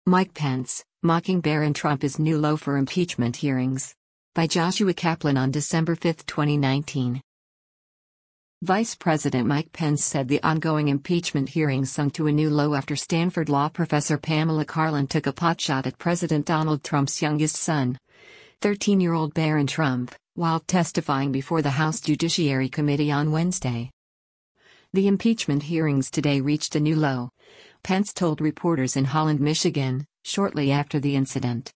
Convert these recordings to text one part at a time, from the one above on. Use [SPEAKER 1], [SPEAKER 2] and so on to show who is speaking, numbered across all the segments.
[SPEAKER 1] Mike Pence, mocking Barron Trump is new low for impeachment hearings. By Joshua Kaplan on December 5, 2019. Vice President Mike Pence said the ongoing impeachment hearings sunk to a new low after Stanford law professor Pamela Karlan took a potshot at President Donald Trump's youngest son, 13-year-old Barron Trump, while testifying before the House Judiciary Committee on Wednesday. The impeachment hearings today reached a new low, Pence told reporters in Holland, Michigan, shortly after the incident.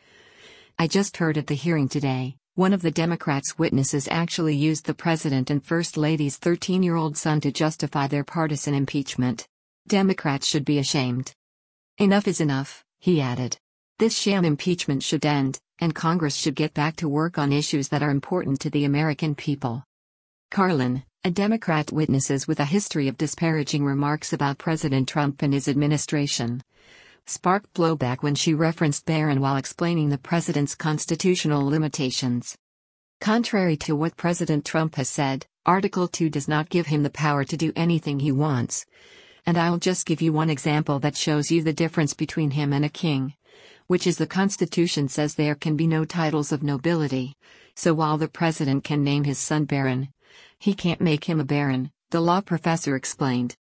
[SPEAKER 1] "I just heard at the hearing today, one of the Democrats' witnesses actually used the president and First Lady's 13-year-old son to justify their partisan impeachment. Democrats should be ashamed. Enough is enough," he added. "This sham impeachment should end, and Congress should get back to work on issues that are important to the American people." Karlan, a Democrat witnesses with a history of disparaging remarks about President Trump and his administration, sparked blowback when she referenced Barron while explaining the president's constitutional limitations. Contrary to what President Trump has said, Article 2 does not give him the power to do anything he wants. And I'll just give you one example that shows you the difference between him and a king, which is the Constitution says there can be no titles of nobility. So while the president can name his son Barron, he can't make him a baron, the law professor explained.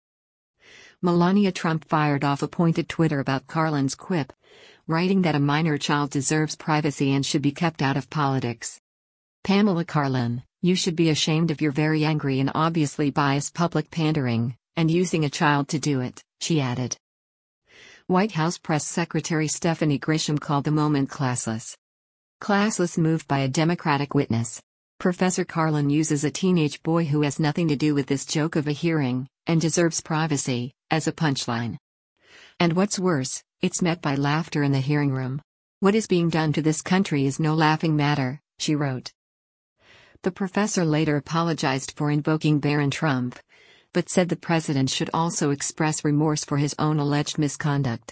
[SPEAKER 1] Melania Trump fired off a pointed Twitter about Karlan's quip, writing that a minor child deserves privacy and should be kept out of politics. "Pamela Karlan, you should be ashamed of your very angry and obviously biased public pandering, and using a child to do it," she added. White House Press Secretary Stephanie Grisham called the moment classless. Classless move by a Democratic witness. Professor Karlan uses a teenage boy who has nothing to do with this joke of a hearing, and deserves privacy, as a punchline. And what's worse, it's met by laughter in the hearing room. "What is being done to this country is no laughing matter," she wrote. The professor later apologized for invoking Barron Trump, but said the president should also express remorse for his own alleged misconduct.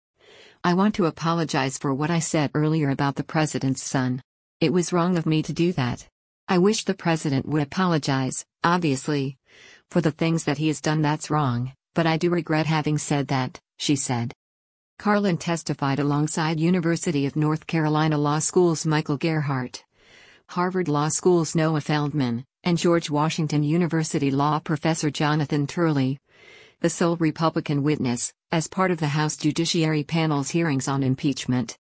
[SPEAKER 1] "I want to apologize for what I said earlier about the president's son. It was wrong of me to do that. I wish the president would apologize, obviously, for the things that he has done that's wrong, but I do regret having said that," she said. Karlan testified alongside University of North Carolina Law School's Michael Gerhardt, Harvard Law School's Noah Feldman, and George Washington University law professor Jonathan Turley, the sole Republican witness, as part of the House Judiciary Panel's hearings on impeachment.